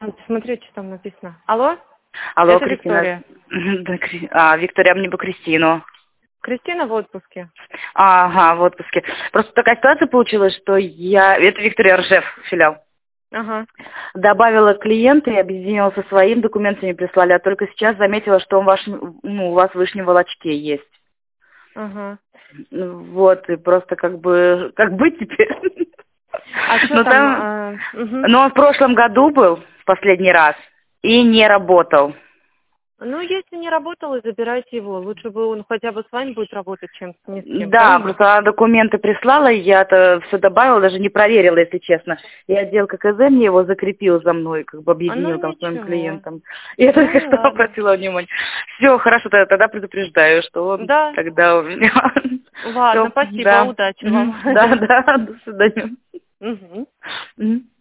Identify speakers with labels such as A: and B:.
A: Смотри, что там написано. Алло?
B: Алло,
A: Это
B: Кристина.
A: Виктория.
B: Да, Виктория, мне бы Кристину.
A: Кристина в отпуске.
B: Ага, в отпуске. Просто такая ситуация получилась, что это Виктория Ржев, филиал.
A: Ага.
B: Добавила клиента и объединила со своим, документами прислали, а только сейчас заметила, что у вас в Вышнем Волочке есть.
A: Ага.
B: Вот, и просто как быть теперь?
A: А что
B: Ну
A: там?
B: ну он в прошлом году был в последний раз и не работал.
A: Ну, если не работал, и забирайте его. Лучше бы он хотя бы с вами будет работать, чем ни с кем,
B: Да,
A: правильно?
B: просто она документы прислала, и я-то все добавила, даже не проверила, если честно. И отдел ККЗ мне его закрепил за мной, как бы
A: Ну,
B: объединил там с своим
A: ничего.
B: клиентом. И я
A: Ну,
B: только
A: и
B: что
A: ладно.
B: обратила внимание. Все, хорошо, тогда предупреждаю, что он
A: Да.
B: тогда у меня.
A: Ладно,
B: Все,
A: спасибо,
B: да.
A: удачи вам.
B: Да, до свидания.
A: Мгм.
B: Мгм.